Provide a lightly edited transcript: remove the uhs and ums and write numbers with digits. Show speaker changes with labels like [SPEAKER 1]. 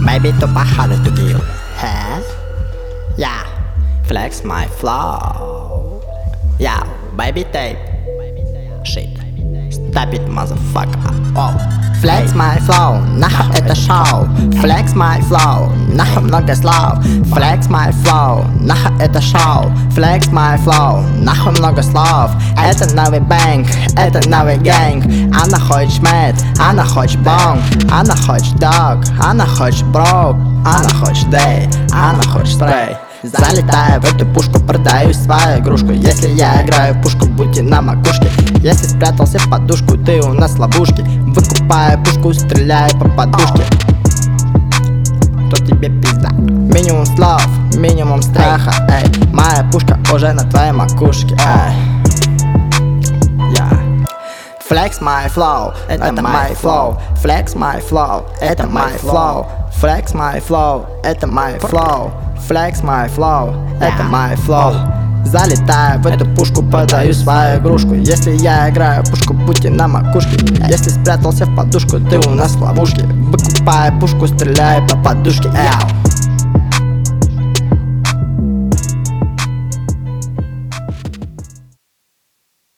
[SPEAKER 1] baby too hard to kill. Huh? Yeah, flex my flow. Yeah, baby tape. Shit, stop it, motherfucker. Oh, flex my flow, нахуй это шоу. Flex my flow, нахуй много слов. Flex my flow, нахуй это шоу. Flex my flow, нахуй много слов. Это новый бэнк, это новый гэнг. Она хочет шмет, она хочет бонг. Она хочет дог, она хочет брок. Она хочет дэй, она хочет спрей. Залетаю в эту пушку, продаю свою игрушку. Если я играю в пушку, будьте на макушке. Если спрятался в подушку, ты у нас ловушки. Выкупаю пушку, стреляю по подушке. Кто тебе пизда? Минимум слов, минимум страха, эй. Моя пушка уже на твоей макушке, эй. Flex my flow, это my flow. Flex my flow, это my flow. Flex my flow, это my flow. Flex my flow, это my flow. Залетаю в эту пушку, подаю свою игрушку. Если я играю в пушку, будьте на макушке. Если спрятался в подушку, ты у нас в ловушке. Выкупаю пушку, стреляю по подушке.